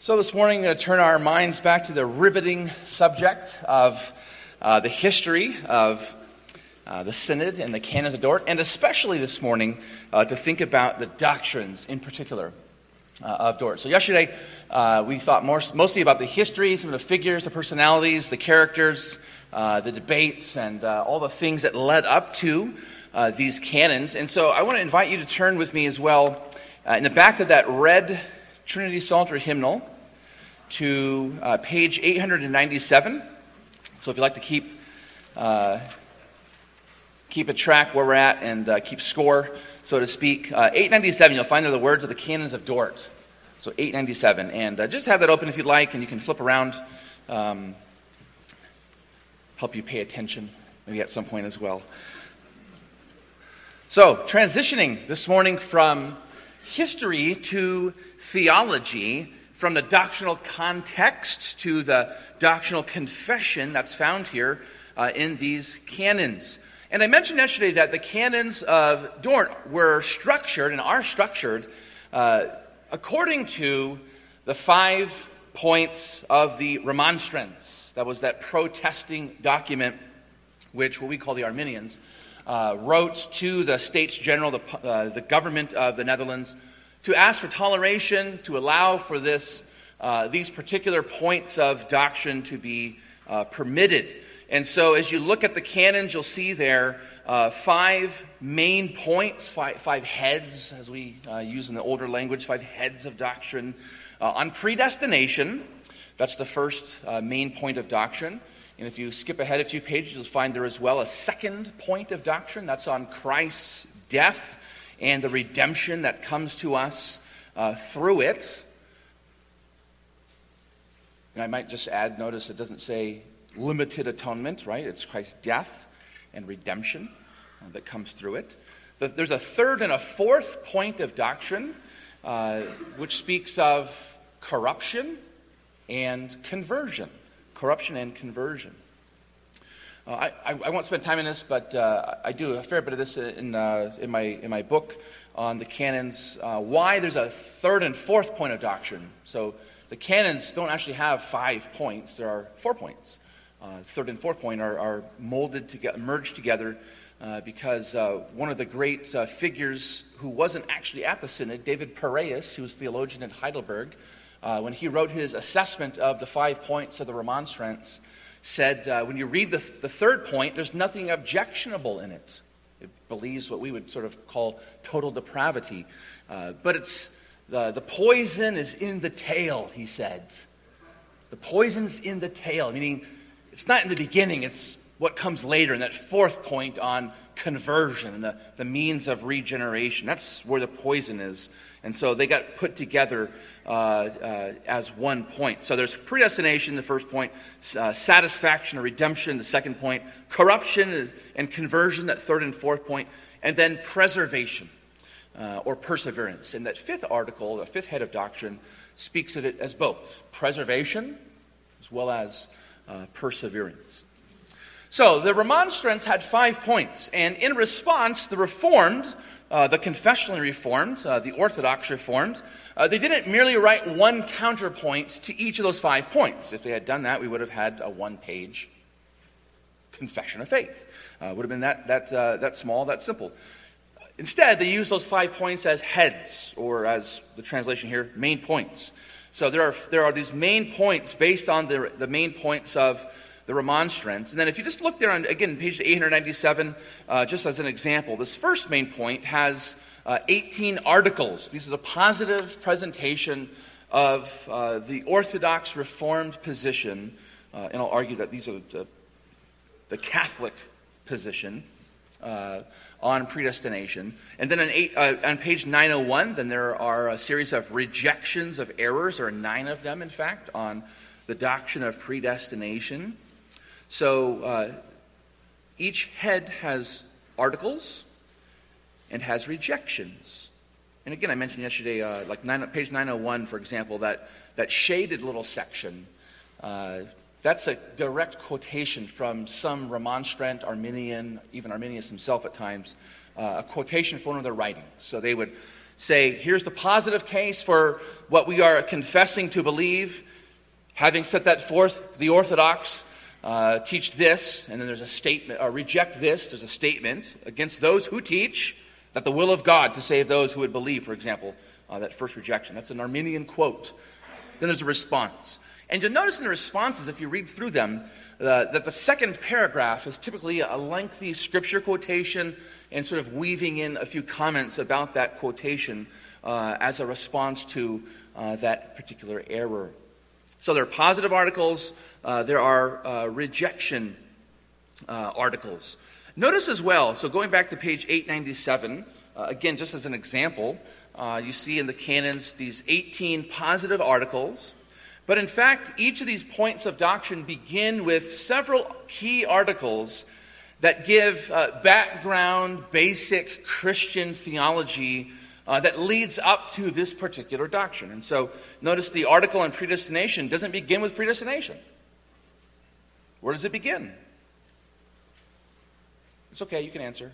So this morning, I'm going to turn our minds back to the riveting subject of the history of the Synod and the Canons of Dort, and especially this morning to think about the doctrines in particular of Dort. So yesterday, we thought mostly about the history, some of the figures, the personalities, the characters, the debates, and all the things that led up to these canons. And so I want to invite you to turn with me as well in the back of that red Trinity Psalter hymnal to page 897. So if you'd like to keep a track where we're at and keep score, so to speak, 897, you'll find there the words of the Canons of Dort. So 897, and just have that open if you'd like, and you can flip around, help you pay attention maybe at some point as well. So transitioning this morning from history to theology, from the doctrinal context to the doctrinal confession that's found here in these canons. And I mentioned yesterday that the canons of Dort were structured and are structured according to the 5 points of the Remonstrance. That was that protesting document which what we call the Arminians wrote to the States General, the government of the Netherlands, to ask for toleration, to allow for these particular points of doctrine to be permitted. And so as you look at the canons, you'll see there 5 main points, five heads, as we use in the older language, 5 heads of doctrine. On predestination, that's the first main point of doctrine. And if you skip ahead a few pages, you'll find there as well a second point of doctrine. That's on Christ's death and the redemption that comes to us through it. And I might just add, notice it doesn't say limited atonement, right? It's Christ's death and redemption that comes through it. There's a third and a fourth point of doctrine, which speaks of corruption and conversion. Corruption and conversion. I won't spend time in this, but I do a fair bit of this in my book on the canons. Why there's a third and fourth point of doctrine. So the canons don't actually have 5 points. There are 4 points. Third and fourth point are merged together because one of the great figures who wasn't actually at the Synod, David Piraeus, who was theologian at Heidelberg, when he wrote his assessment of the 5 points of the Remonstrance, said when you read the third point, there's nothing objectionable in it. It believes what we would sort of call total depravity. But it's the poison is in the tail, he said. The poison's in the tail, meaning it's not in the beginning, it's what comes later, in that fourth point on conversion and the means of regeneration. That's where the poison is. And so they got put together as one point. So there's predestination, the first point, satisfaction or redemption, the second point, corruption and conversion, that third and fourth point, and then preservation or perseverance. And that fifth article, the fifth head of doctrine, speaks of it as both preservation as well as perseverance. So the Remonstrance had 5 points, and in response, the Reformed, the confessionally Reformed, the Orthodox Reformed, they didn't merely write one counterpoint to each of those 5 points. If they had done that, we would have had a 1-page confession of faith. Would have been that small, that simple. Instead, they used those 5 points as heads, or as the translation here, main points. So there are these main points based on the main points of the Remonstrance. And then if you just look there on, again, page 897, just as an example, this first main point has 18 articles. These are the positive presentation of the Orthodox Reformed position, and I'll argue that these are the Catholic position on predestination. And then on page 901, then there are a series of rejections of errors, or 9 of them, in fact, on the doctrine of predestination. So each head has articles and has rejections. And again, I mentioned yesterday, page 901, for example, that shaded little section. That's a direct quotation from some Remonstrant, Arminian, even Arminius himself at times, a quotation from one of their writings. So they would say, here's the positive case for what we are confessing to believe. Having set that forth, the Orthodox teach this, and then there's a statement, or reject this. There's a statement against those who teach that the will of God to save those who would believe, for example, that first rejection. That's an Arminian quote. Then there's a response. And you'll notice in the responses, if you read through them, that the second paragraph is typically a lengthy scripture quotation and sort of weaving in a few comments about that quotation as a response to that particular error. So there are positive articles, there are rejection articles. Notice as well, so going back to page 897, again, just as an example, you see in the canons these 18 positive articles. But in fact, each of these points of doctrine begin with several key articles that give background, basic Christian theology that leads up to this particular doctrine. And so notice the article on predestination doesn't begin with predestination. Where does it begin? It's okay, you can answer.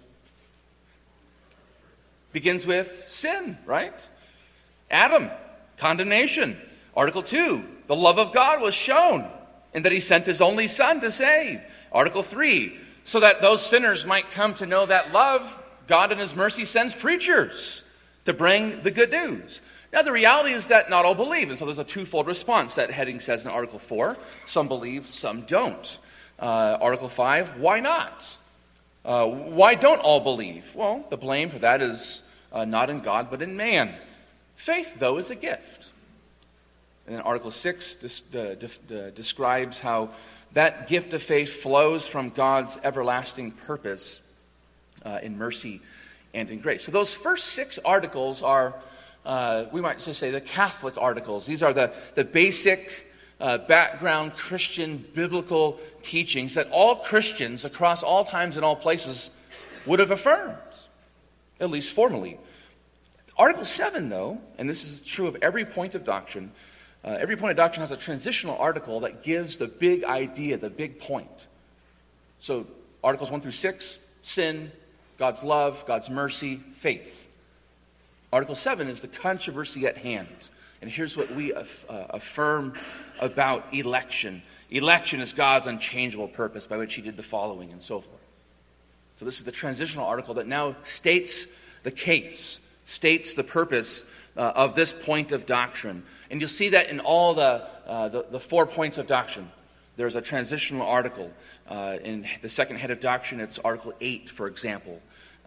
Begins with sin, right? Adam, condemnation. Article 2, the love of God was shown in that he sent his only son to save. Article 3, so that those sinners might come to know that love, God in his mercy sends preachers to bring the good news. Now the reality is that not all believe, and so there's a twofold response. That heading says in Article 4, some believe, some don't. Article 5, why not? Why don't all believe? Well, the blame for that is not in God, but in man. Faith, though, is a gift. And then Article 6 describes how that gift of faith flows from God's everlasting purpose in mercy and in grace. So those first 6 articles are, we might just say, the Catholic articles. These are the basic background Christian biblical teachings that all Christians across all times and all places would have affirmed, at least formally. Article 7, though, and this is true of every point of doctrine, every point of doctrine has a transitional article that gives the big idea, the big point. So Articles 1 through 6, sin, God's love, God's mercy, faith. Article 7 is the controversy at hand. And here's what we affirm about election. Election is God's unchangeable purpose by which he did the following, and so forth. So this is the transitional article that now states the case, states the purpose of this point of doctrine. And you'll see that in all the 4 points of doctrine. There's a transitional article. In the second head of doctrine, it's Article 8, for example,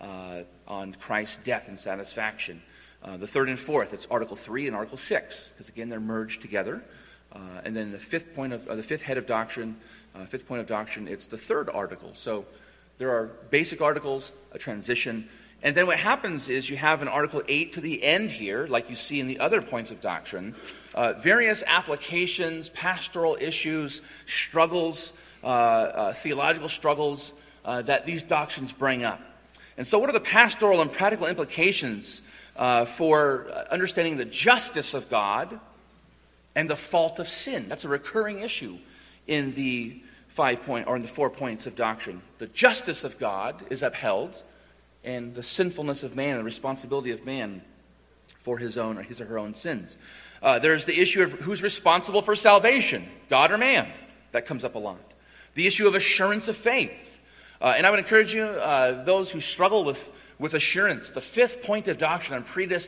on Christ's death and satisfaction. The third and fourth, it's Article 3 and Article 6, because again, they're merged together. And then the fifth head of doctrine, fifth point of doctrine, it's the third article. So there are basic articles, a transition, and then what happens is you have in Article 8 to the end here, like you see in the other points of doctrine, various applications, pastoral issues, struggles, theological struggles that these doctrines bring up. And so what are the pastoral and practical implications for understanding the justice of God and the fault of sin? That's a recurring issue in the 4 points of doctrine. The justice of God is upheld, and the sinfulness of man and the responsibility of man for his or her own sins. There's the issue of who's responsible for salvation, God or man. That comes up a lot. The issue of assurance of faith. And I would encourage you, those who struggle with assurance, the 5th point of doctrine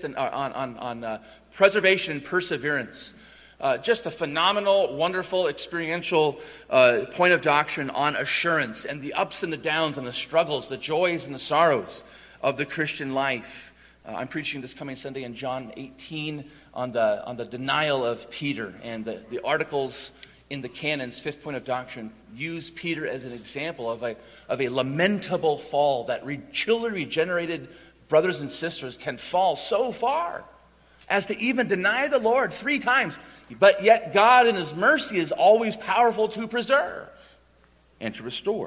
on preservation and perseverance. Just a phenomenal, wonderful, experiential point of doctrine on assurance and the ups and the downs and the struggles, the joys and the sorrows of the Christian life. I'm preaching this coming Sunday in John 18 on the denial of Peter, and the articles in the canon's 5th point of doctrine use Peter as an example of a lamentable fall that truly regenerated brothers and sisters can fall so far as to even deny the Lord 3 times. But yet God in his mercy is always powerful to preserve and to restore.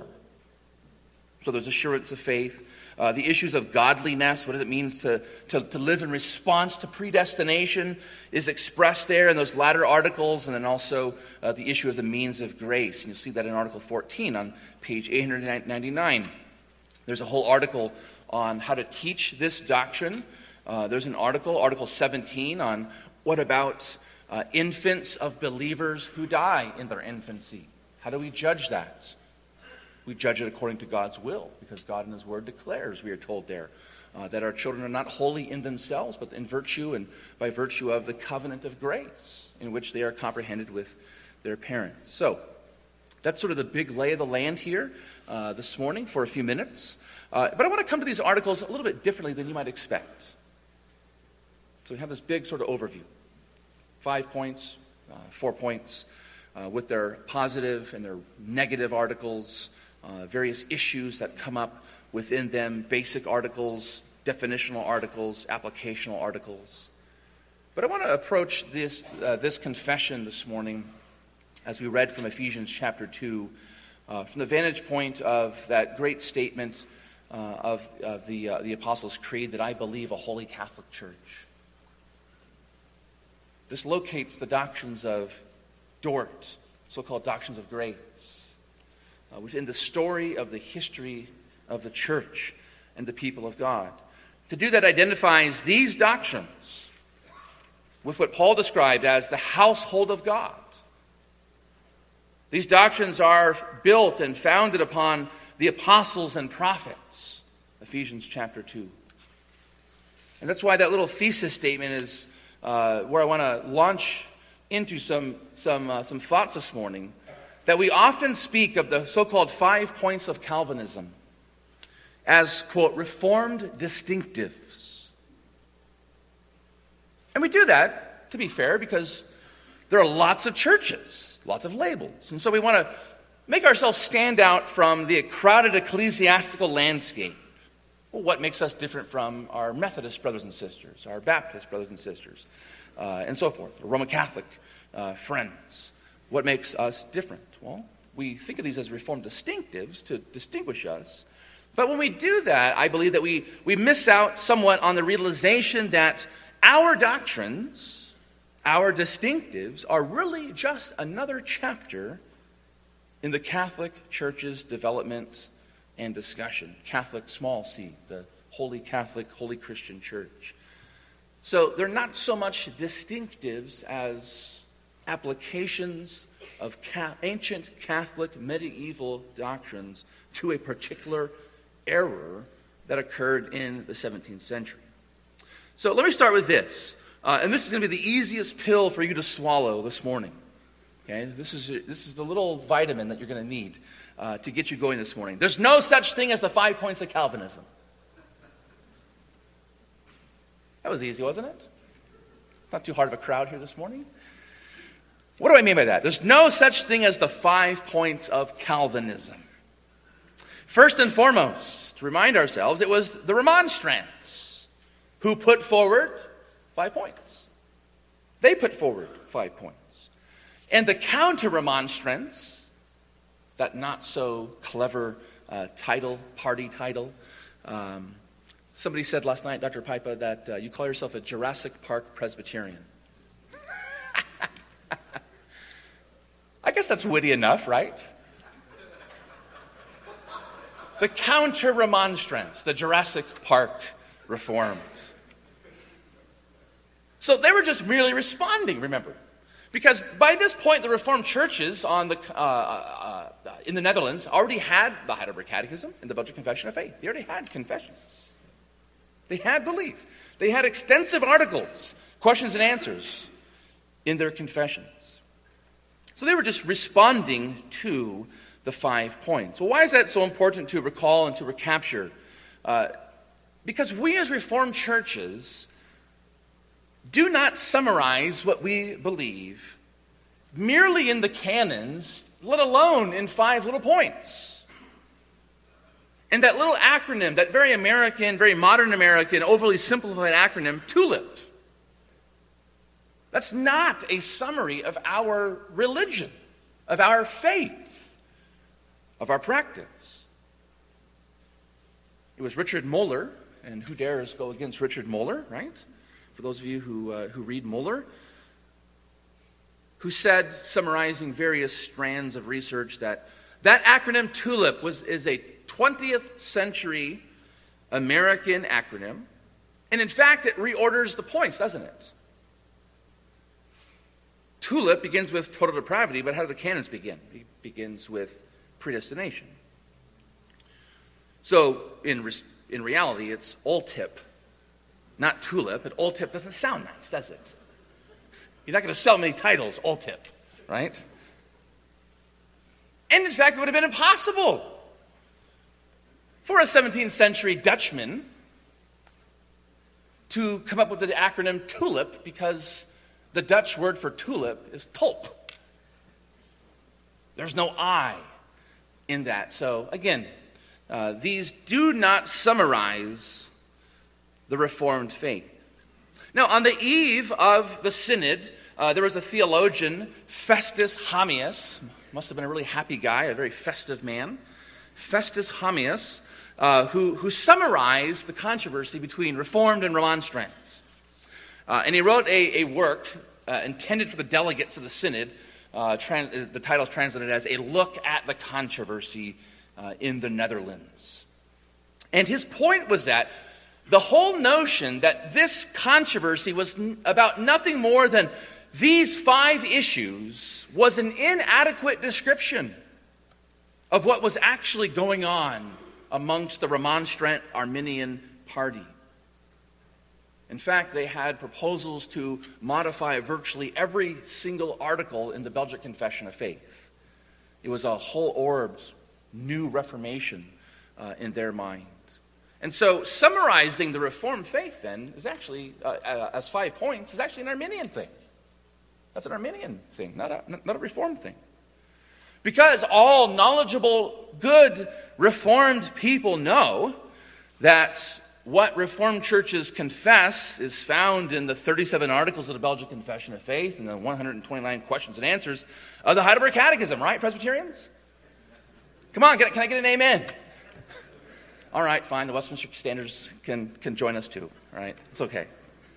So there's assurance of faith. The issues of godliness, what does it mean to live in response to predestination, is expressed there in those latter articles. And then also the issue of the means of grace. And you'll see that in Article 14 on page 899. There's a whole article on how to teach this doctrine. There's an Article 17, on what about infants of believers who die in their infancy. How do we judge that? We judge it according to God's will, because God in His Word declares, we are told there, that our children are not holy in themselves, but in virtue and by virtue of the covenant of grace in which they are comprehended with their parents. So, that's sort of the big lay of the land here this morning for a few minutes. But I want to come to these articles a little bit differently than you might expect. So we have this big sort of overview. 5 points, 4 points, with their positive and their negative articles, various issues that come up within them, basic articles, definitional articles, applicational articles. But I want to approach this confession this morning, as we read from Ephesians chapter 2, from the vantage point of that great statement of the Apostles' Creed, that I believe a holy Catholic Church. This locates the doctrines of Dort, so-called doctrines of grace, within the story of the history of the church and the people of God. To do that identifies these doctrines with what Paul described as the household of God. These doctrines are built and founded upon the apostles and prophets, Ephesians chapter 2. And that's why that little thesis statement is where I want to launch into some thoughts this morning, that we often speak of the so-called 5 points of Calvinism as, quote, reformed distinctives. And we do that, to be fair, because there are lots of churches, lots of labels. And so we want to make ourselves stand out from the crowded ecclesiastical landscape. Well, what makes us different from our Methodist brothers and sisters, our Baptist brothers and sisters, and so forth, our Roman Catholic friends? What makes us different? Well, we think of these as reformed distinctives to distinguish us. But when we do that, I believe that we miss out somewhat on the realization that our doctrines, our distinctives, are really just another chapter in the Catholic Church's development and discussion. Catholic, small c, the Holy Catholic, Holy Christian Church. So they're not so much distinctives as applications of ancient Catholic medieval doctrines to a particular error that occurred in the 17th century. So let me start with this. And this is going to be the easiest pill for you to swallow this morning. Okay, this is the little vitamin that you're going to need to get you going this morning. There's no such thing as the 5 points of Calvinism. That was easy, wasn't it? Not too hard of a crowd here this morning. What do I mean by that? There's no such thing as the 5 points of Calvinism. First and foremost, to remind ourselves, it was the Remonstrants who put forward 5 points. They put forward 5 points. And the counter-remonstrants, that not-so-clever party title, somebody said last night, Dr. Pipa, that you call yourself a Jurassic Park Presbyterian. I guess that's witty enough, right? The counter-remonstrants, the Jurassic Park reforms. So they were just merely responding, remember. Because by this point, the Reformed churches in the Netherlands already had the Heidelberg Catechism and the Belgian Confession of Faith. They already had confessions. They had belief. They had extensive articles, questions and answers in their confessions. So they were just responding to the 5 points. Well, why is that so important to recall and to recapture? Because we as Reformed churches do not summarize what we believe merely in the canons, let alone in 5 little points. And that little acronym, that very American, very modern American, overly simplified acronym, TULIP. That's not a summary of our religion, of our faith, of our practice. It was Richard Muller, and who dares go against Richard Muller, right? For those of you who read Muller, who said, summarizing various strands of research, that acronym TULIP is a 20th century American acronym, And in fact, it reorders the points, doesn't it? Tulip begins with total depravity, but how do the canons begin? It begins with predestination. So in reality, it's ultip, not tulip. But ultip doesn't sound nice, does it? You're not going to sell many titles, ultip, right? And in fact, it would have been impossible for a 17th century Dutchman to come up with the acronym TULIP, because the Dutch word for tulip is tulp. There's no I in that. So again, these do not summarize the Reformed faith. Now, on the eve of the synod, there was a theologian, Festus Hamius. Must have been a really happy guy, a very festive man. Festus Hamius, who summarized the controversy between Reformed and Remonstrants. And he wrote a work intended for the delegates of the synod. The title is translated as A Look at the Controversy in the Netherlands. And his point was that the whole notion that this controversy was about nothing more than these 5 issues was an inadequate description of what was actually going on amongst the Remonstrant Arminian party. In fact, they had proposals to modify virtually every single article in the Belgic Confession of Faith. It was a whole orbed new Reformation in their mind. And so summarizing the Reformed faith then is actually, as 5 points, is actually an Arminian thing. That's an Arminian thing, not a Reformed thing. Because all knowledgeable, good Reformed people know that what Reformed churches confess is found in the 37 articles of the Belgic Confession of Faith and the 129 questions and answers of the Heidelberg Catechism, right, Presbyterians? Come on, can I get an amen? All right, fine, the Westminster Standards can join us too, all right? It's okay.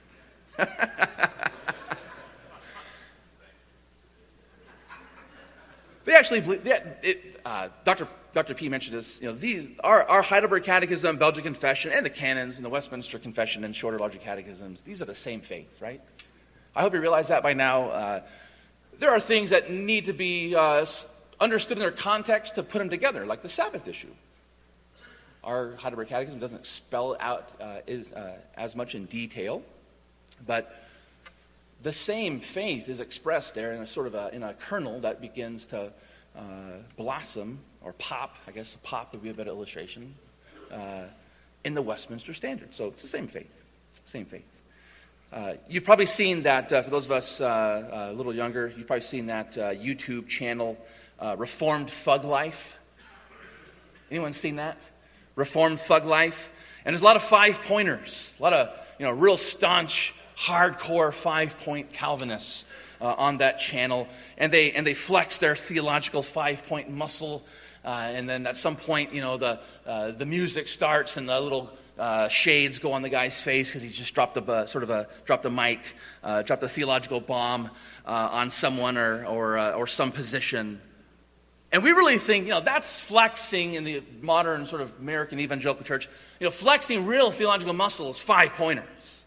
They actually believe, Dr. P mentioned this, our Heidelberg Catechism, Belgic Confession, and the canons, and the Westminster Confession, and shorter, larger catechisms, these are the same faith, right? I hope you realize that by now. There are things that need to be understood in their context to put them together, like the Sabbath issue. Our Heidelberg Catechism doesn't spell out as much in detail, but the same faith is expressed there in a sort of in a kernel that begins to blossom or pop. I guess pop would be a better illustration in the Westminster Standard. So it's the same faith. Same faith. You've probably seen that, for those of us a little younger, you've probably seen that YouTube channel, Reformed Thug Life. Anyone seen that? Reformed Thug Life. And there's a lot of 5-pointers, a lot of real staunch, hardcore 5-point Calvinists on that channel, and they flex their theological 5-point muscle, and then at some point, the music starts and the little shades go on the guy's face because he's just dropped a mic, dropped a theological bomb on someone or some position. And we really think, that's flexing in the modern sort of American evangelical church. Flexing real theological muscle is 5-pointers.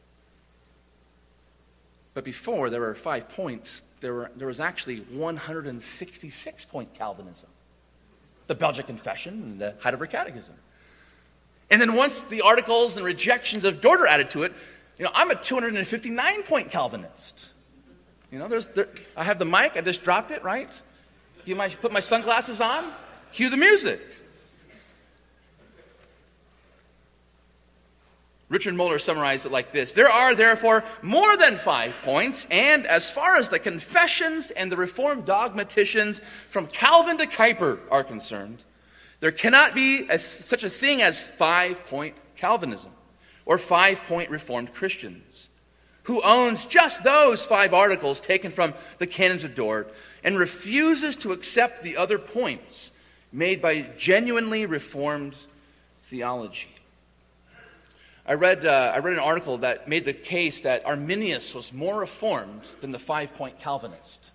But before there were 5 points, there was actually 166-point Calvinism. The Belgic Confession and the Heidelberg Catechism. And then once the articles and rejections of Dort are added to it, I'm a 259-point Calvinist. I have the mic, I just dropped it, right? You might put my sunglasses on, cue the music. Richard Muller summarized it like this: there are therefore more than 5 points, and as far as the confessions and the Reformed dogmaticians from Calvin to Kuyper are concerned, there cannot be such a thing as 5-point Calvinism or 5-point Reformed Christians. Who owns just those 5 articles taken from the canons of Dort and refuses to accept the other points made by genuinely Reformed theology. I read an article that made the case that Arminius was more Reformed than the 5-point Calvinist.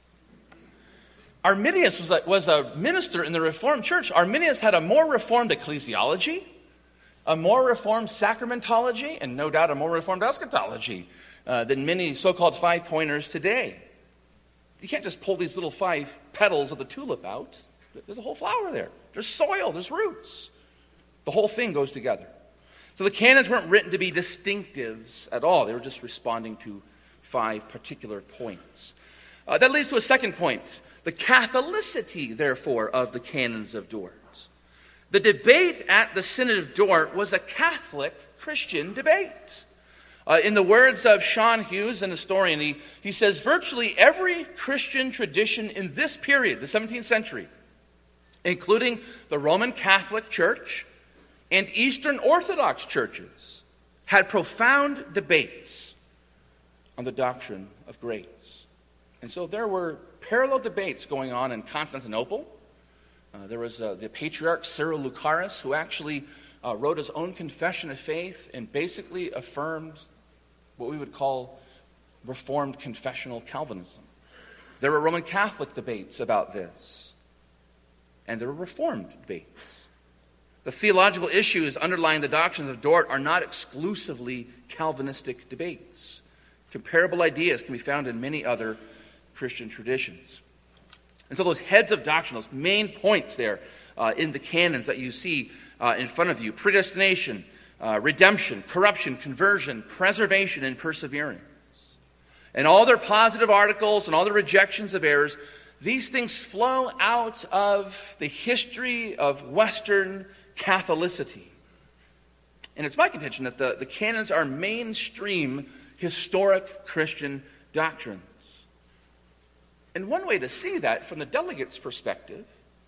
Arminius was a minister in the Reformed Church. Arminius had a more Reformed ecclesiology a more reformed sacramentology, and no doubt a more reformed eschatology than many so-called five-pointers today. You can't just pull these little 5 petals of the tulip out. There's a whole flower there. There's soil, there's roots. The whole thing goes together. So the canons weren't written to be distinctives at all. They were just responding to 5 particular points. That leads to a second point, the Catholicity, therefore, of the canons of Dort. The debate at the Synod of Dort was a Catholic Christian debate. In the words of Sean Hughes, an historian, he says, virtually every Christian tradition in this period, the 17th century, including the Roman Catholic Church and Eastern Orthodox churches, had profound debates on the doctrine of grace. And so there were parallel debates going on in Constantinople. There was the patriarch Cyril Lucaris, who actually wrote his own confession of faith and basically affirmed what we would call Reformed confessional Calvinism. There were Roman Catholic debates about this, and there were Reformed debates. The theological issues underlying the doctrines of Dort are not exclusively Calvinistic debates. Comparable ideas can be found in many other Christian traditions. And so those heads of doctrine, those main points there in the canons that you see in front of you, predestination, redemption, corruption, conversion, preservation, and perseverance. And all their positive articles and all the rejections of errors, these things flow out of the history of Western Catholicity. And it's my contention that the canons are mainstream historic Christian doctrines. And one way to see that from the delegates' perspective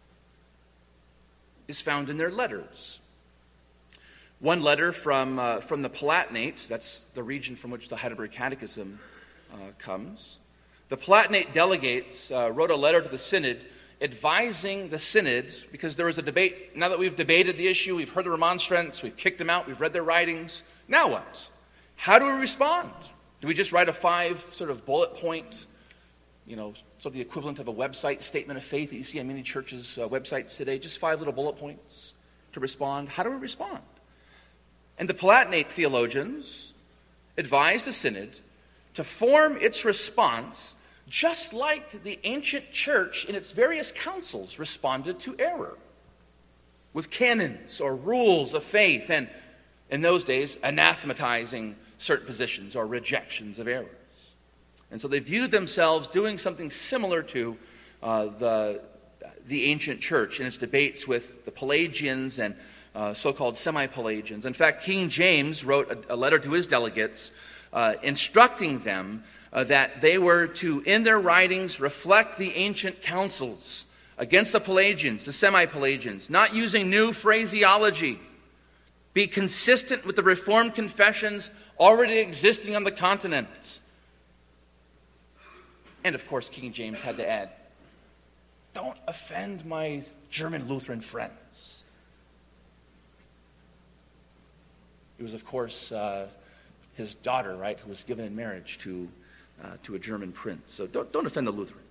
is found in their letters. One letter from the Palatinate, that's the region from which the Heidelberg Catechism comes. The Palatinate delegates wrote a letter to the Synod advising the Synod, because there was a debate. Now that we've debated the issue, we've heard the remonstrance, we've kicked them out, we've read their writings. Now what? How do we respond? Do we just write a 5 sort of bullet point, sort of the equivalent of a website statement of faith that you see on many churches' websites today? Just 5 little bullet points to respond. How do we respond? And the Palatinate theologians advised the Synod to form its response just like the ancient church in its various councils responded to error, with canons or rules of faith, and in those days anathematizing certain positions or rejections of errors. And so they viewed themselves doing something similar to the ancient church in its debates with the Pelagians and so-called semi-Pelagians. In fact, King James wrote a letter to his delegates instructing them that they were to, in their writings, reflect the ancient councils against the Pelagians, the semi-Pelagians, not using new phraseology, be consistent with the Reformed confessions already existing on the continent. And of course, King James had to add, don't offend my German Lutheran friends. It was, of course, his daughter, right, who was given in marriage to a German prince. So don't offend the Lutherans.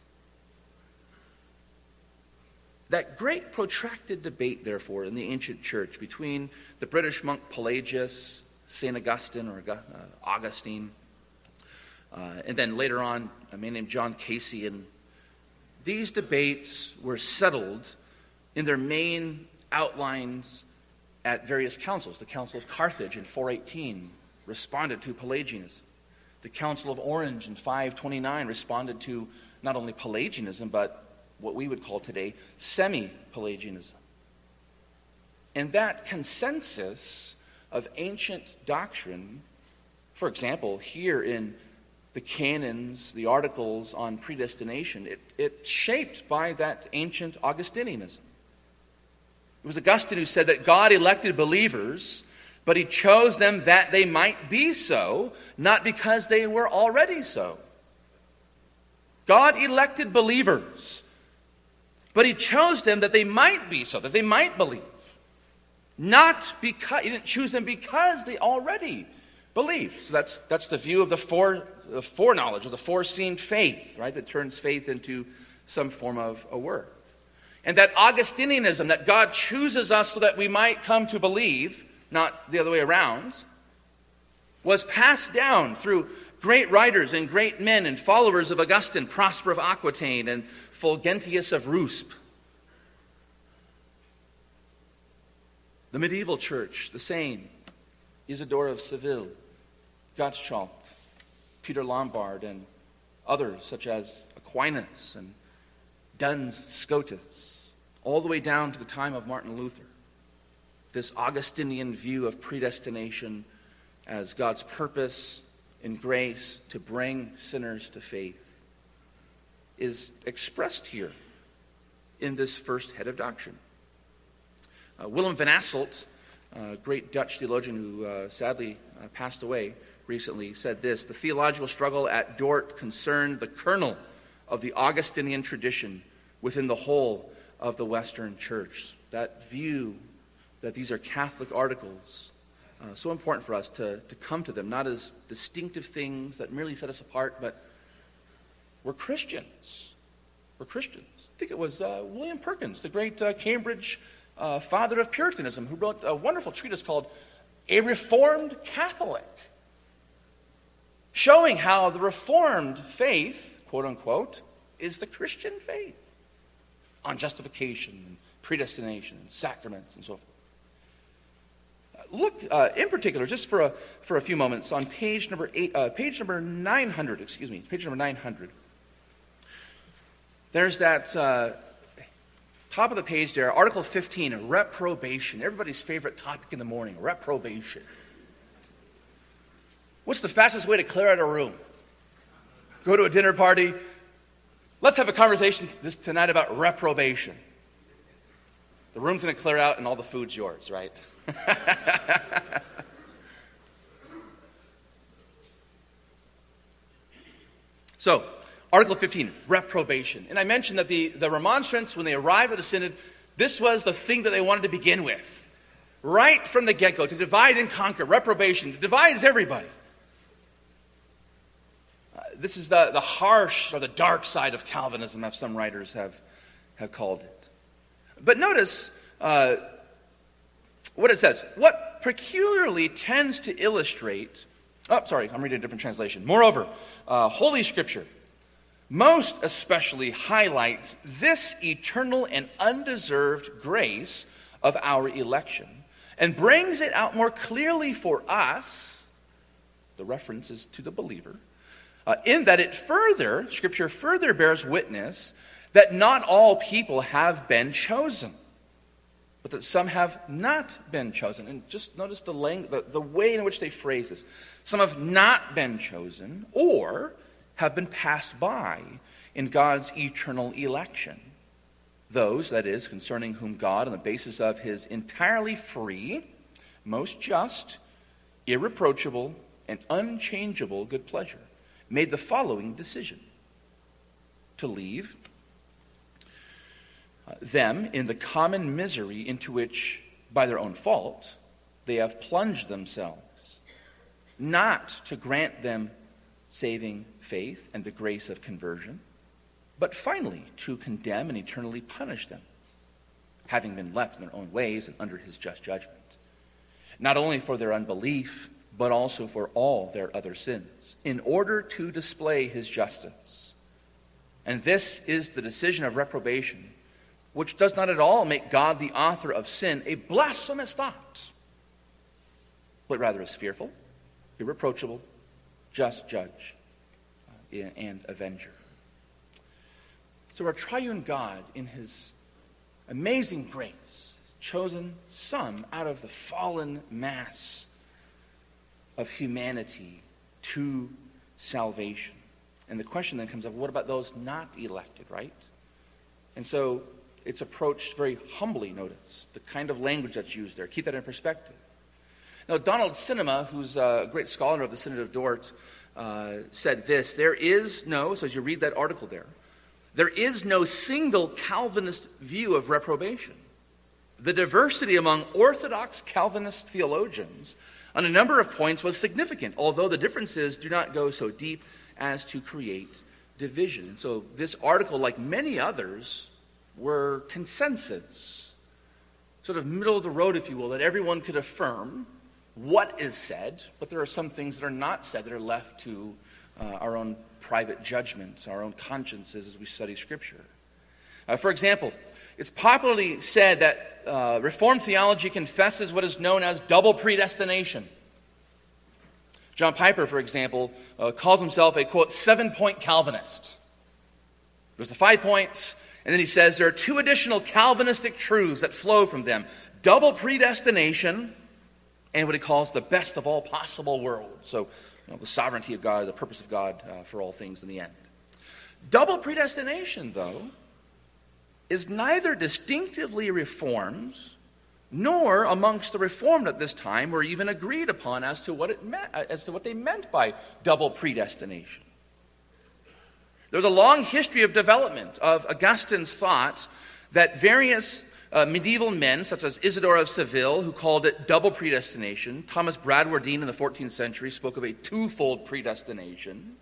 That great protracted debate, therefore, in the ancient church between the British monk Pelagius, St. Augustine, or Augustine, and then later on a man named John Cassian, these debates were settled in their main outlines at various councils. The Council of Carthage in 418 responded to Pelagianism. The Council of Orange in 529 responded to not only Pelagianism, but what we would call today semi-Pelagianism. And that consensus of ancient doctrine, for example, here in the canons, the articles on predestination, it's shaped by that ancient Augustinianism. It was Augustine who said that God elected believers, but he chose them that they might be so, not because they were already so. God elected believers, but he chose them that they might be so, that they might believe. Not because, he didn't choose them because they already believed. So that's the view of the foreknowledge, or the foreseen faith, right, that turns faith into some form of a work. And that Augustinianism, that God chooses us so that we might come to believe, not the other way around, was passed down through great writers and great men and followers of Augustine, Prosper of Aquitaine, and Fulgentius of Ruspe. The medieval church, the same. Isidore of Seville, Gottschalk, Peter Lombard, and others such as Aquinas and Duns Scotus, all the way down to the time of Martin Luther. This Augustinian view of predestination as God's purpose and grace to bring sinners to faith is expressed here in this first head of doctrine. Willem van Asselt, a great Dutch theologian who sadly passed away recently, said this: the theological struggle at Dort concerned the kernel of the Augustinian tradition within the whole of the Western Church. That view that these are Catholic articles, so important for us to come to them, not as distinctive things that merely set us apart, but we're Christians. We're Christians. I think it was William Perkins, the great Cambridge father of Puritanism, who wrote a wonderful treatise called A Reformed Catholic, showing how the Reformed faith, quote unquote, is the Christian faith on justification and predestination and sacraments and so forth. Look in particular, just for a few moments, on page number 900. Page number 900. There's that top of the page there, Article 15, reprobation. Everybody's favorite topic in the morning, reprobation. What's the fastest way to clear out a room? Go to a dinner party. Let's have a conversation tonight about reprobation. The room's going to clear out and all the food's yours, right? So, Article 15, reprobation. And I mentioned that the remonstrants, when they arrived at the synod, this was the thing that they wanted to begin with. Right from the get-go, to divide and conquer, reprobation. To divide is everybody. This is the harsh or the dark side of Calvinism, as some writers have called it. But notice what it says. What peculiarly tends to illustrate... I'm reading a different translation. Moreover, Holy Scripture most especially highlights this eternal and undeserved grace of our election and brings it out more clearly for us, the reference is to the believer, in that Scripture further bears witness that not all people have been chosen, but that some have not been chosen. And just notice the way in which they phrase this. Some have not been chosen, or have been passed by in God's eternal election. Those, that is, concerning whom God, on the basis of his entirely free, most just, irreproachable, and unchangeable good pleasure, made the following decision: to leave them in the common misery into which, by their own fault, they have plunged themselves, not to grant them saving faith and the grace of conversion, but finally to condemn and eternally punish them, having been left in their own ways and under his just judgment, not only for their unbelief, but also for all their other sins, in order to display his justice. And this is the decision of reprobation, which does not at all make God, the author of sin, a blasphemous thought, but rather is fearful, irreproachable, just judge, and avenger. So our triune God, in his amazing grace, has chosen some out of the fallen mass of humanity to salvation. And the question then comes up, what about those not elected, right? And so it's approached very humbly, notice, the kind of language that's used there. Keep that in perspective. Now, Donald Sinema, who's a great scholar of the Synod of Dort, said this: there is no, so as you read that article there is no single Calvinist view of reprobation. The diversity among Orthodox Calvinist theologians on a number of points was significant, although the differences do not go so deep as to create division. So this article, like many others, were consensus. sort of middle of the road, if you will, that everyone could affirm what is said, but there are some things that are not said that are left to our own private judgments, our own consciences as we study Scripture. For example, it's popularly said that Reformed theology confesses what is known as double predestination. John Piper, for example, calls himself a, quote, 7-point Calvinist. There's the 5 points, and then he says there are 2 additional Calvinistic truths that flow from them. Double predestination and what he calls the best of all possible worlds. So, the sovereignty of God, the purpose of God for all things in the end. Double predestination, though, is neither distinctively Reformed nor amongst the Reformed at this time were even agreed upon as to what it meant, as to what they meant by double predestination. There's a long history of development of Augustine's thought that various medieval men, such as Isidore of Seville, who called it double predestination. Thomas Bradwardine in the 14th century spoke of a twofold predestination.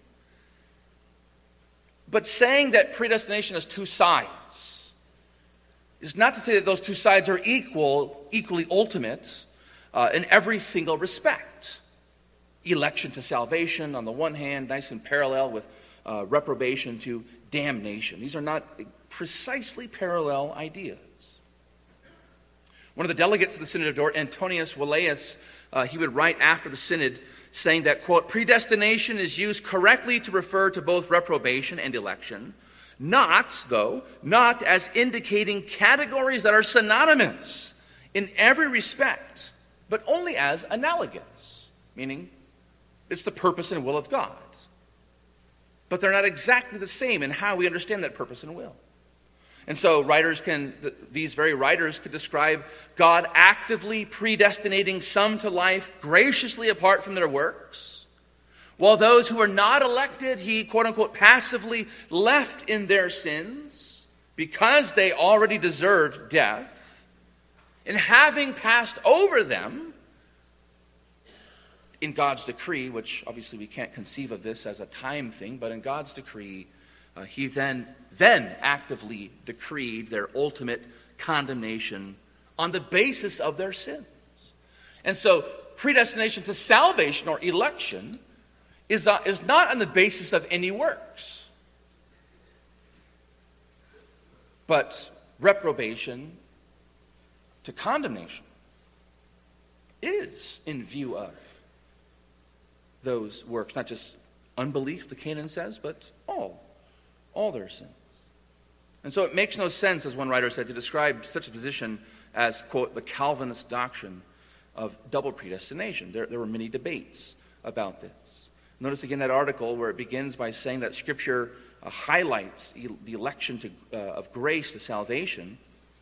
But saying that predestination has 2 sides is not to say that those 2 sides are equally ultimate in every single respect. Election to salvation on the one hand, nice and parallel with reprobation to damnation. These are not precisely parallel ideas. One of the delegates to the Synod of Dort, Antonius Walaeus, he would write after the Synod saying that, quote, predestination is used correctly to refer to both reprobation and election, not as indicating categories that are synonymous in every respect, but only as analogous, meaning it's the purpose and will of God. But they're not exactly the same in how we understand that purpose and will. And so these very writers could describe God actively predestinating some to life graciously apart from their works, while those who were not elected, he, quote unquote, passively left in their sins because they already deserved death, and having passed over them in God's decree, which obviously we can't conceive of this as a time thing, but in God's decree, he then actively decreed their ultimate condemnation on the basis of their sins. And so predestination to salvation or election is not on the basis of any works, but reprobation to condemnation is in view of those works, not just unbelief, the canon says, but all their sins. And so it makes no sense, as one writer said, to describe such a position as, quote, the Calvinist doctrine of double predestination. There were many debates about this. Notice again that article where it begins by saying that Scripture highlights the election of grace to salvation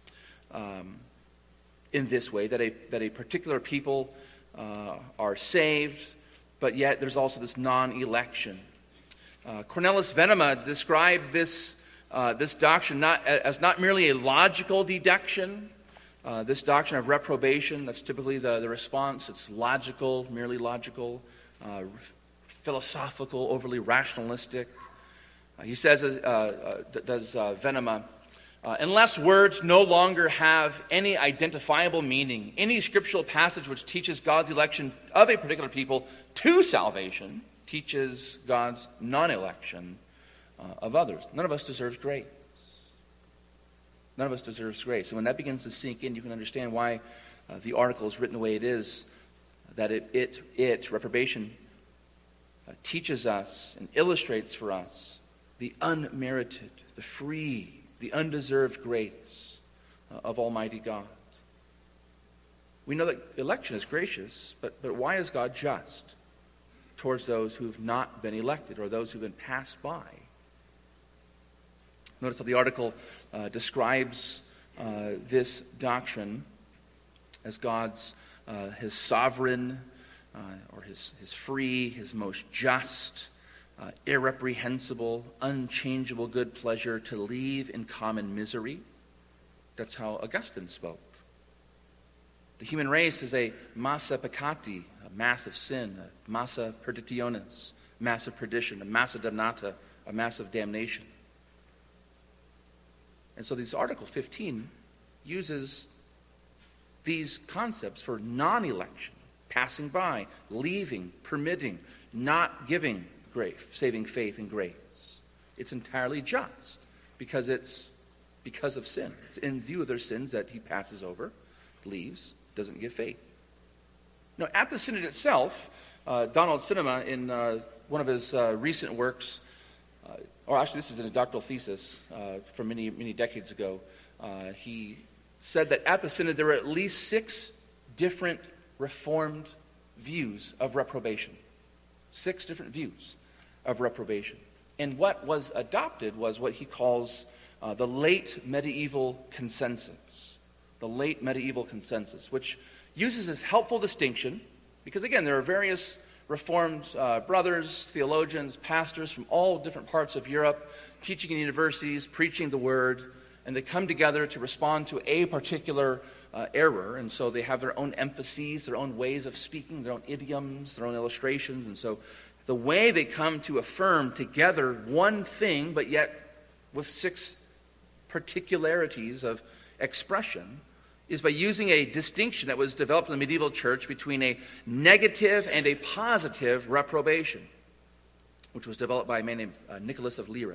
in this way, that a particular people are saved, but yet there's also this non-election. Cornelis Venema described this doctrine as not merely a logical deduction. This doctrine of reprobation, that's typically the response. It's logical, merely logical, philosophical, overly rationalistic. He says, does Venema, unless words no longer have any identifiable meaning, any scriptural passage which teaches God's election of a particular people to salvation teaches God's non-election of others. None of us deserves grace. None of us deserves grace. And when that begins to sink in, you can understand why the article is written the way it is, that reprobation, teaches us and illustrates for us the unmerited, the free, the undeserved grace of Almighty God. We know that election is gracious, but why is God just towards those who have not been elected or those who have been passed by? Notice how the article describes this doctrine as God's his sovereign or his free, his most just, irreprehensible, unchangeable good pleasure to leave in common misery. That's how Augustine spoke. The human race is a massa peccati, a mass of sin, a massa perditionis, mass of perdition, a massa damnata, a mass of damnation. And so this Article 15 uses these concepts for non-election, passing by, leaving, permitting, not giving grace, saving faith and grace. It's entirely just because it's because of sin. It's in view of their sins that he passes over, leaves, doesn't give faith. Now, at the synod itself, Donald Cinema, in one of his recent works, or actually this is in a doctoral thesis from many, many decades ago, he said that at the synod there were at least 6 different Reformed views of reprobation. 6 different views of reprobation. And what was adopted was what he calls the late medieval consensus. The late medieval consensus, which uses this helpful distinction, because again, there are various Reformed brothers, theologians, pastors from all different parts of Europe, teaching in universities, preaching the word, and they come together to respond to a particular error, and so they have their own emphases, their own ways of speaking, their own idioms, their own illustrations, and so the way they come to affirm together one thing, but yet with 6 particularities of expression, is by using a distinction that was developed in the medieval church between a negative and a positive reprobation, which was developed by a man named Nicholas of Lyra.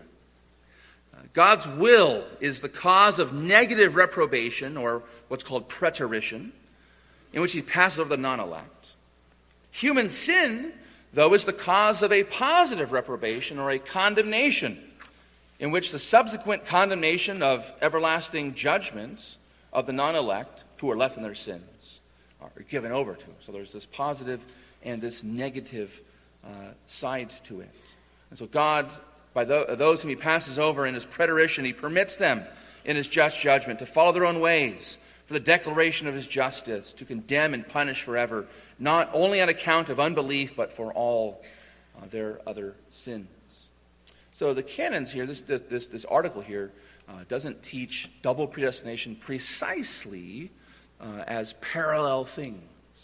God's will is the cause of negative reprobation, or what's called preterition, in which he passes over the non-elect. Human sin, though, is the cause of a positive reprobation, or a condemnation, in which the subsequent condemnation of everlasting judgments of the non-elect who are left in their sins are given over to. So there's this positive and this negative side to it. And so God, by those whom he passes over in his preterition, he permits them in his just judgment to follow their own ways for the declaration of his justice, to condemn and punish forever, not only on account of unbelief, but for all their other sins. So the canons here, this article here, doesn't teach double predestination precisely as parallel things.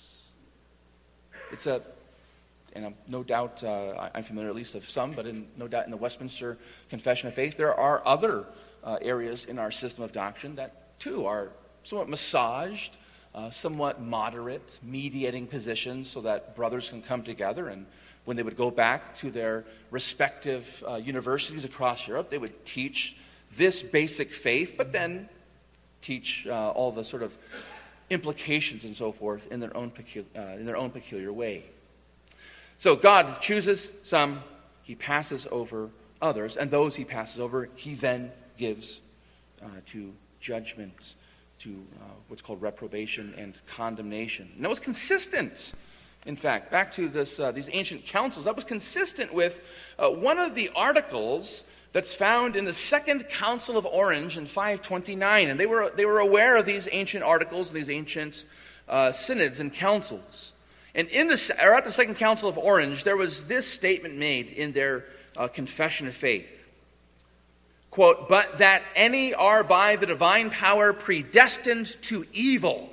It's and no doubt I'm familiar at least of some, but no doubt in the Westminster Confession of Faith, there are other areas in our system of doctrine that too are somewhat massaged, somewhat moderate, mediating positions so that brothers can come together, and when they would go back to their respective universities across Europe, they would teach this basic faith, but then teach all the sort of implications and so forth in their own peculiar way. So God chooses some, he passes over others, and those he passes over, he then gives to judgment, to what's called reprobation and condemnation. And that was consistent. In fact, back to these ancient councils, that was consistent with one of the articles that's found in the Second Council of Orange in 529. And they were aware of these ancient articles and these ancient synods and councils. And at the Second Council of Orange, there was this statement made in their Confession of Faith. Quote, "But that any are by the divine power predestined to evil,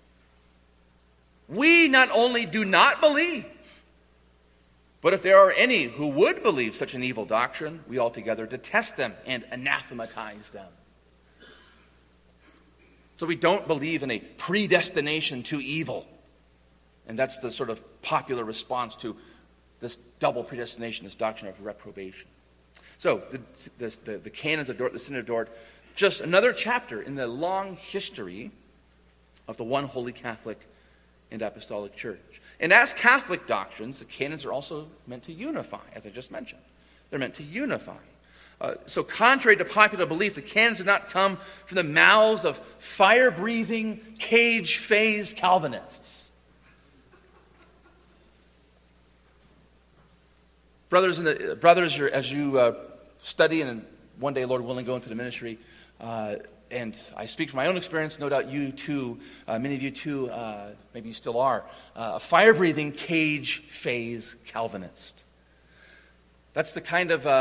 we not only do not believe, but if there are any who would believe such an evil doctrine, we altogether detest them and anathematize them." So we don't believe in a predestination to evil. And that's the sort of popular response to this double predestination, this doctrine of reprobation. So the canons of Dort, the Synod of Dort, just another chapter in the long history of the one holy Catholic and Apostolic Church. And as Catholic doctrines, the canons are also meant to unify, as I just mentioned. They're meant to unify. So contrary to popular belief, the canons did not come from the mouths of fire-breathing, cage-phased Calvinists. Brothers, as you study and one day, Lord willing, go into the ministry, and I speak from my own experience, no doubt you too, many of you too, maybe you still are, a fire-breathing, cage-phase Calvinist. That's the kind of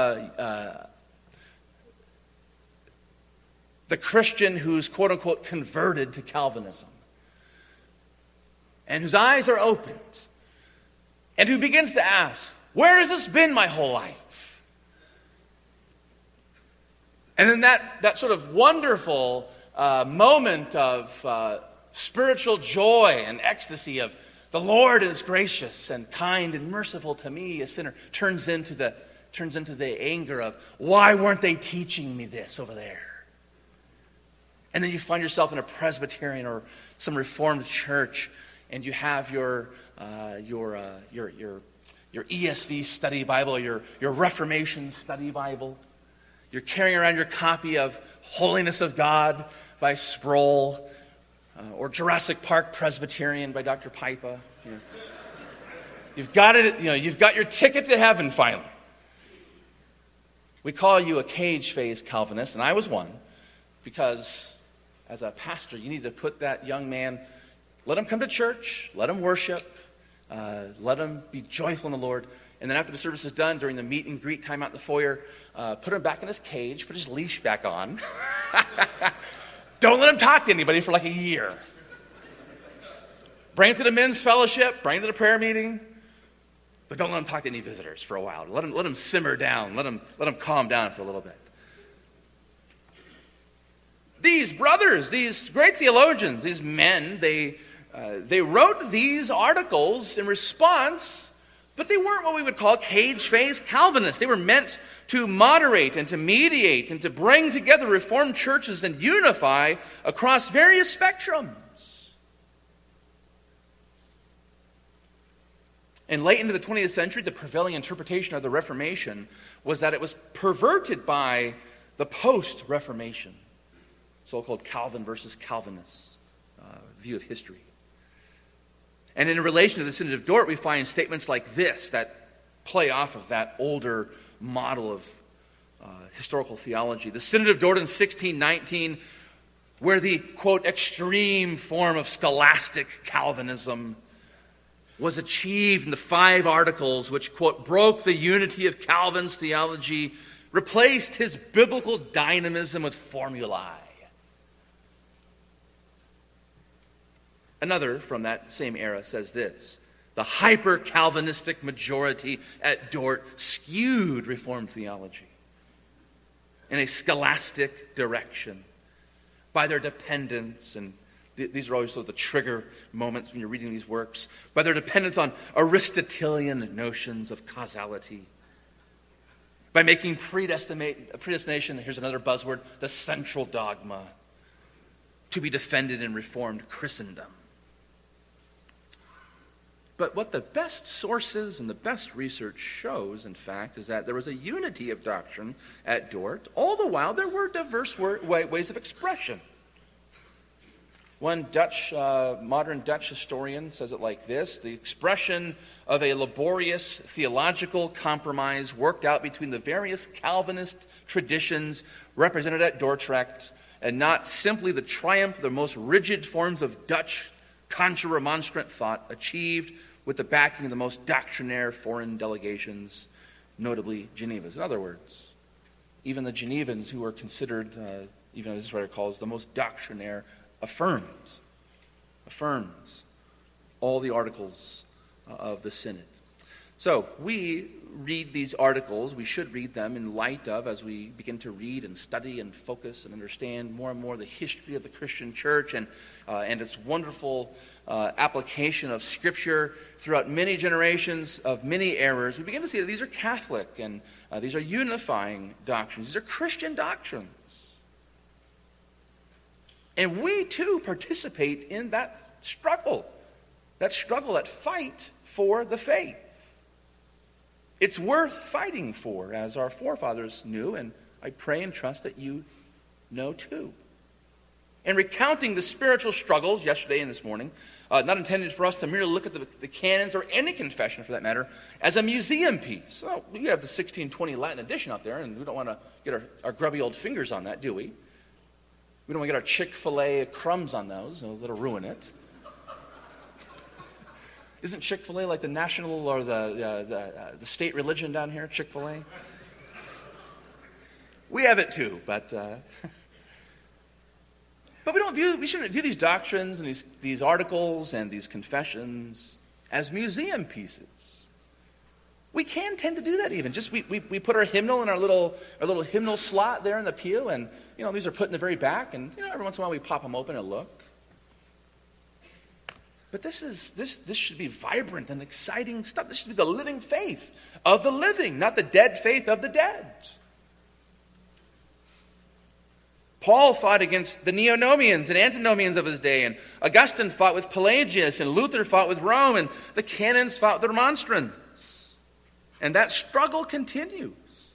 the Christian who's quote-unquote converted to Calvinism and whose eyes are opened and who begins to ask, where has this been my whole life? And then that sort of wonderful moment of spiritual joy and ecstasy of the Lord is gracious and kind and merciful to me, a sinner, turns into the anger of, why weren't they teaching me this over there? And then you find yourself in a Presbyterian or some Reformed church, and you have your ESV study Bible, your Reformation study Bible. You're carrying around your copy of Holiness of God by Sproul, or Jurassic Park Presbyterian by Dr. Pipa. You've got it. You've got your ticket to heaven finally. We call you a cage-phase Calvinist, and I was one, because as a pastor, you need to put that young man, let him come to church, let him worship, let him be joyful in the Lord, and then after the service is done, during the meet and greet time out in the foyer, put him back in his cage, put his leash back on. Don't let him talk to anybody for like a year. Bring him to the men's fellowship, bring him to the prayer meeting, but don't let him talk to any visitors for a while. Let him simmer down, let him calm down for a little bit. These brothers, these great theologians, these men, they wrote these articles in response, but they weren't what we would call cage-phase Calvinists. They were meant to moderate and to mediate and to bring together Reformed churches and unify across various spectrums. And late into the 20th century, the prevailing interpretation of the Reformation was that it was perverted by the post-Reformation, so-called Calvin versus Calvinist view of history. And in relation to the Synod of Dort, we find statements like this that play off of that older model of historical theology. The Synod of Dort in 1619, where the, quote, extreme form of scholastic Calvinism was achieved in the 5 articles which, quote, broke the unity of Calvin's theology, replaced his biblical dynamism with formulae. Another from that same era says this: the hyper-Calvinistic majority at Dort skewed Reformed theology in a scholastic direction by their dependence, and these are always sort of the trigger moments when you're reading these works, by their dependence on Aristotelian notions of causality, by making predestination, here's another buzzword, the central dogma to be defended in Reformed Christendom. But what the best sources and the best research shows, in fact, is that there was a unity of doctrine at Dort. All the while, there were diverse ways of expression. One modern Dutch historian says it like this: the expression of a laborious theological compromise worked out between the various Calvinist traditions represented at Dordrecht, and not simply the triumph of the most rigid forms of Dutch contra-remonstrant thought achieved with the backing of the most doctrinaire foreign delegations, notably Geneva's. In other words, even the Genevans, who were considered, even as this writer calls, the most doctrinaire, affirms all the articles of the Synod. So we read these articles, we should read them in light of, as we begin to read and study and focus and understand more and more the history of the Christian church and its wonderful application of Scripture throughout many generations of many errors. We begin to see that these are Catholic and these are unifying doctrines. These are Christian doctrines. And we too participate in that struggle, that fight for the faith. It's worth fighting for, as our forefathers knew, and I pray and trust that you know too. And recounting the spiritual struggles yesterday and this morning, not intended for us to merely look at the canons, or any confession for that matter, as a museum piece. So we have the 1620 Latin edition out there, and we don't want to get our grubby old fingers on that, do we? We don't want to get our Chick-fil-A crumbs on those, that'll ruin it. Isn't Chick-fil-A like the national or the state religion down here, Chick-fil-A? We have it too, but we shouldn't view these doctrines and these articles and these confessions as museum pieces. We can tend to do that even. Just we put our hymnal in our little hymnal slot there in the pew, and these are put in the very back, and every once in a while we pop them open and look. But this should be vibrant and exciting stuff. This should be the living faith of the living, not the dead faith of the dead. Paul fought against the Neonomians and Antinomians of his day, and Augustine fought with Pelagius, and Luther fought with Rome, and the canons fought with the Remonstrants. And that struggle continues.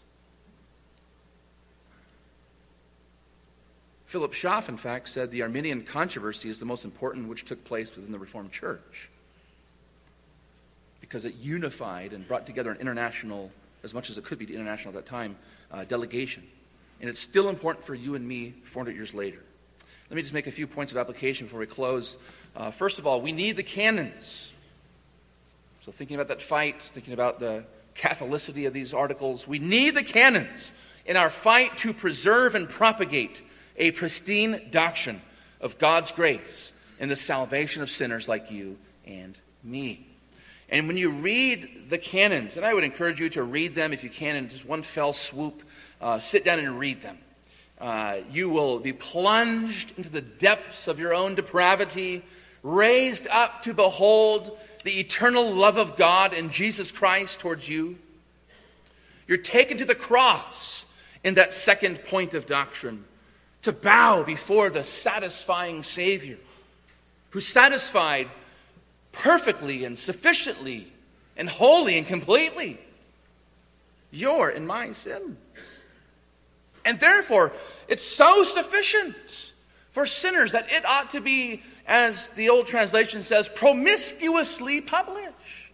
Philip Schaff, in fact, said the Arminian controversy is the most important which took place within the Reformed Church, because it unified and brought together an international, as much as it could be international at that time, delegation. And it's still important for you and me 400 years later. Let me just make a few points of application before we close. First of all, we need the canons. So thinking about that fight, thinking about the Catholicity of these articles, we need the canons in our fight to preserve and propagate a pristine doctrine of God's grace and the salvation of sinners like you and me. And when you read the canons, and I would encourage you to read them if you can in just one fell swoop, sit down and read them. You will be plunged into the depths of your own depravity, raised up to behold the eternal love of God and Jesus Christ towards you. You're taken to the cross in that second point of doctrine, to bow before the satisfying Savior, who satisfied perfectly and sufficiently and wholly and completely your and my sins. And therefore, it's so sufficient for sinners that it ought to be, as the old translation says, promiscuously published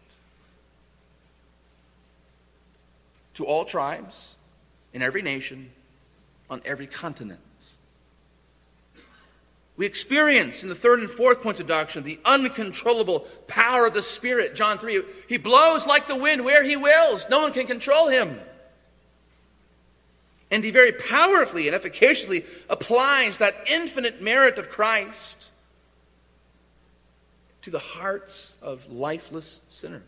to all tribes, in every nation, on every continent. We experience in the third and fourth points of doctrine the uncontrollable power of the Spirit. John 3, he blows like the wind where he wills. No one can control him. And he very powerfully and efficaciously applies that infinite merit of Christ to the hearts of lifeless sinners.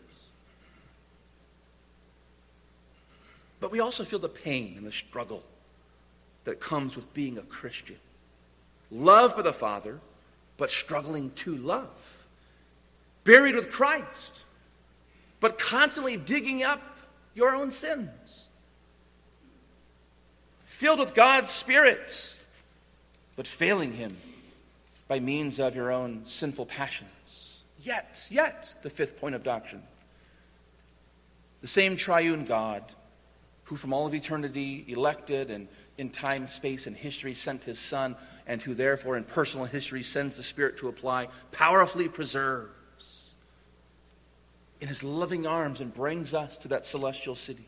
But we also feel the pain and the struggle that comes with being a Christian. Loved by the Father, but struggling to love. Buried with Christ, but constantly digging up your own sins. Filled with God's Spirit, but failing Him by means of your own sinful passions. Yet, the fifth point of doctrine. The same triune God, who from all of eternity elected and in time, space, and history sent His Son, and who therefore in personal history sends the Spirit to apply, powerfully preserves in His loving arms and brings us to that celestial city.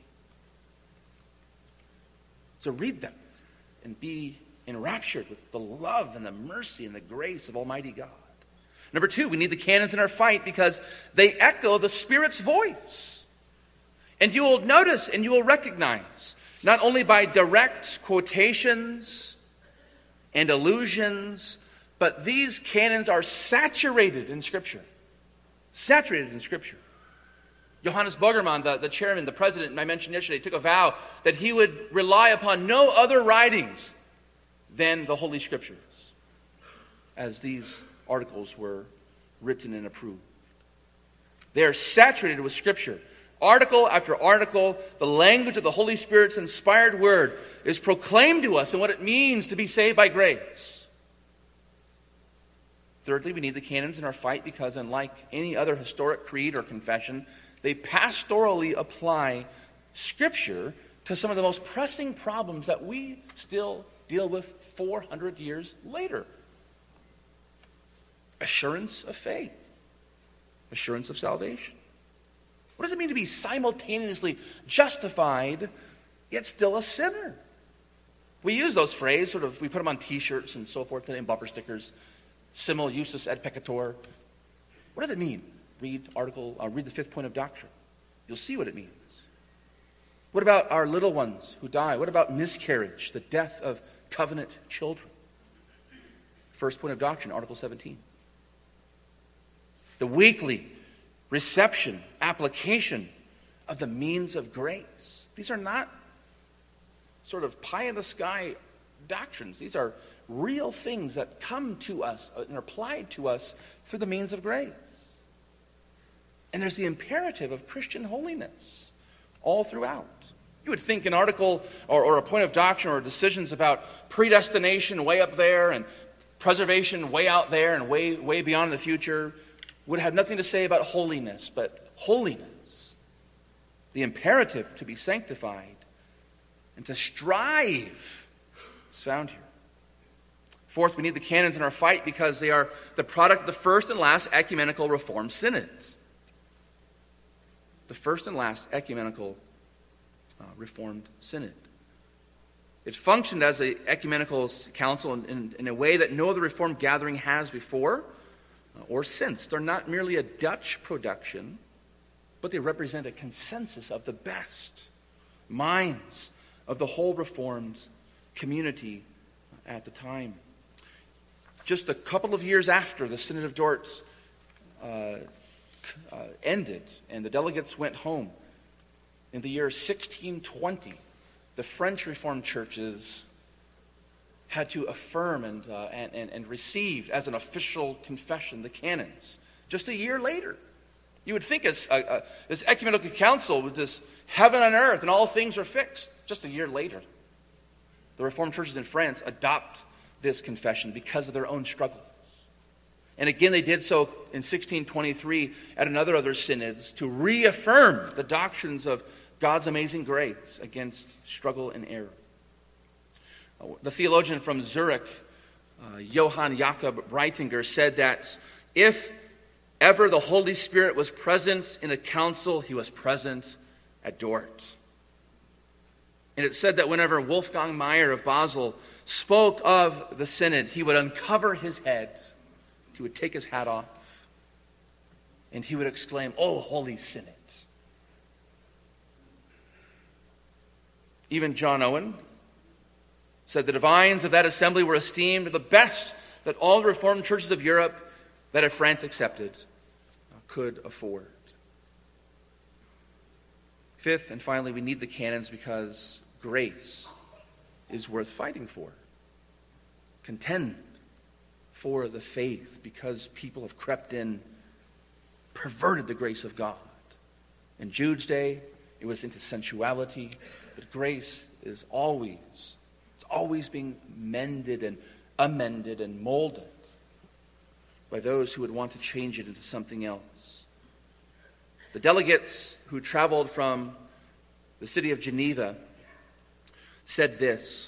So read them and be enraptured with the love and the mercy and the grace of Almighty God. Number two, we need the canons in our fight because they echo the Spirit's voice. And you will notice and you will recognize, not only by direct quotations and allusions, but these canons are saturated in Scripture. Saturated in Scripture. Johannes Bogerman, the chairman, the president I mentioned yesterday, took a vow that he would rely upon no other writings than the Holy Scriptures, as these articles were written and approved. They are saturated with Scripture. Article after article, the language of the Holy Spirit's inspired word is proclaimed to us and what it means to be saved by grace. Thirdly, we need the canons in our fight because, unlike any other historic creed or confession, they pastorally apply Scripture to some of the most pressing problems that we still deal with 400 years later. Assurance of faith. Assurance of salvation. What does it mean to be simultaneously justified, yet still a sinner? We use those phrases, we put them on t-shirts and so forth today, and bumper stickers. Simul justus et peccator. What does it mean? Read the fifth point of doctrine. You'll see what it means. What about our little ones who die? What about miscarriage, the death of covenant children? First point of doctrine, Article 17. The weekly reception, application of the means of grace. These are not sort of pie-in-the-sky doctrines. These are real things that come to us and are applied to us through the means of grace. And there's the imperative of Christian holiness all throughout. You would think an article or a point of doctrine or decisions about predestination way up there and preservation way out there and way beyond the future would have nothing to say about holiness. But holiness, the imperative to be sanctified and to strive, is found here. Fourth, we need the canons in our fight because they are the product of the first and last ecumenical Reformed synods. The first and last ecumenical Reformed synod. It functioned as an ecumenical council in a way that no other Reformed gathering has before or since. They're not merely a Dutch production, but they represent a consensus of the best minds of the whole Reformed community at the time. Just a couple of years after the Synod of Dort ended and the delegates went home, in the year 1620, the French Reformed churches had to affirm and receive as an official confession the canons. Just a year later, you would think this ecumenical council with this heaven and earth and all things are fixed. Just a year later, the Reformed churches in France adopt this confession because of their own struggles. And again, they did so in 1623 at another other synods to reaffirm the doctrines of God's amazing grace against struggle and error. The theologian from Zurich, Johann Jakob Breitinger, said that if ever the Holy Spirit was present in a council, he was present at Dort. And it said that whenever Wolfgang Meyer of Basel spoke of the synod, he would uncover his head, he would take his hat off, and he would exclaim, "Oh, Holy Synod." Even John Owen said the divines of that assembly were esteemed the best that all the Reformed churches of Europe, that of France accepted, could afford. Fifth, and finally, we need the canons because grace is worth fighting for. Contend for the faith because people have crept in, perverted the grace of God. In Jude's day, it was into sensuality, but grace is always being mended and amended and molded by those who would want to change it into something else. The delegates who traveled from the city of Geneva said this: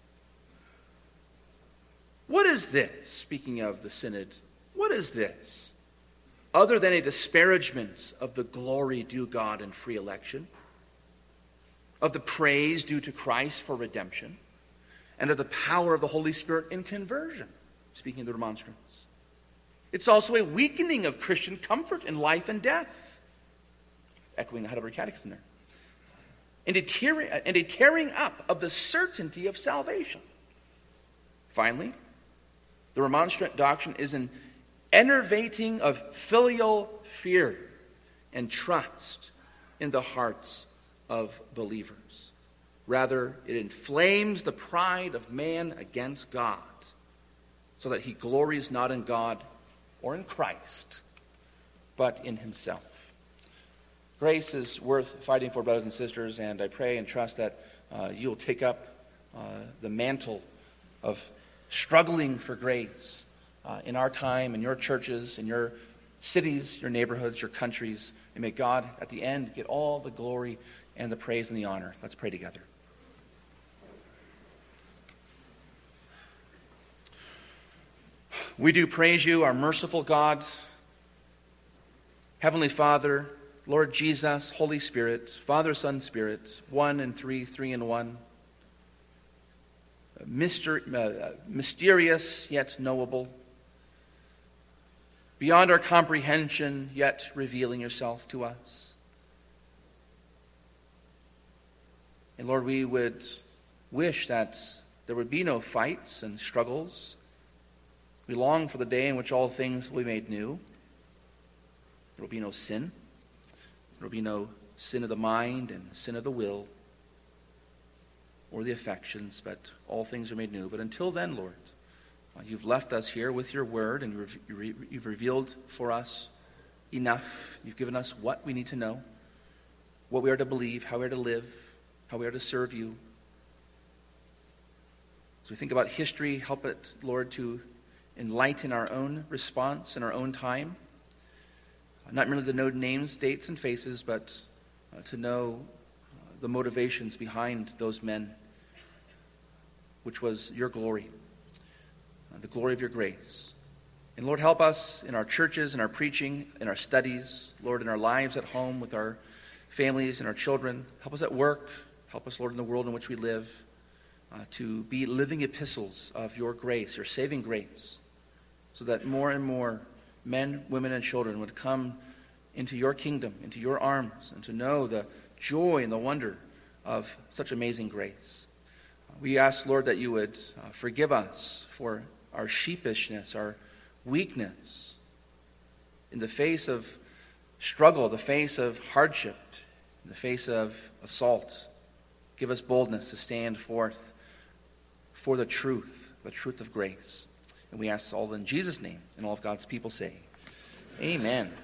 "What is this?" Speaking of the synod, what is this other than a disparagement of the glory due God in free election, of the praise due to Christ for redemption, and of the power of the Holy Spirit in conversion? Speaking of the remonstrance. It's also a weakening of Christian comfort in life and death, echoing the Heidelberg Catechism there, and a tearing up of the certainty of salvation. Finally, the remonstrant doctrine is an enervating of filial fear and trust in the hearts of believers. Rather, it inflames the pride of man against God, so that he glories not in God or in Christ, but in himself. Grace is worth fighting for, brothers and sisters, and I pray and trust that you'll take up the mantle of struggling for grace in our time, in your churches, in your cities, your neighborhoods, your countries, and may God at the end get all the glory and the praise and the honor. Let's pray together. We do praise you, our merciful God, Heavenly Father, Lord Jesus, Holy Spirit, Father, Son, Spirit, one and three, three and one. Mysterious yet knowable, beyond our comprehension yet revealing yourself to us. And Lord, we would wish that there would be no fights and struggles. We long for the day in which all things will be made new. There will be no sin. There will be no sin of the mind and sin of the will or the affections, but all things are made new. But until then, Lord, you've left us here with your word, and you've revealed for us enough. You've given us what we need to know, what we are to believe, how we are to live, how we are to serve you. As we think about history, help it, Lord, to enlighten our own response in our own time. Not merely to know names, dates, and faces, but to know the motivations behind those men, which was your glory, the glory of your grace. And Lord, help us in our churches, in our preaching, in our studies, Lord, in our lives at home with our families and our children. Help us at work. Help us, Lord, in the world in which we live, to be living epistles of your grace, your saving grace, so that more and more men, women, and children would come into your kingdom, into your arms, and to know the joy and the wonder of such amazing grace. We ask, Lord, that you would forgive us for our sheepishness, our weakness in the face of struggle, the face of hardship, in the face of assault. Give us boldness to stand forth for the truth of grace. And we ask all in Jesus' name, and all of God's people say, amen.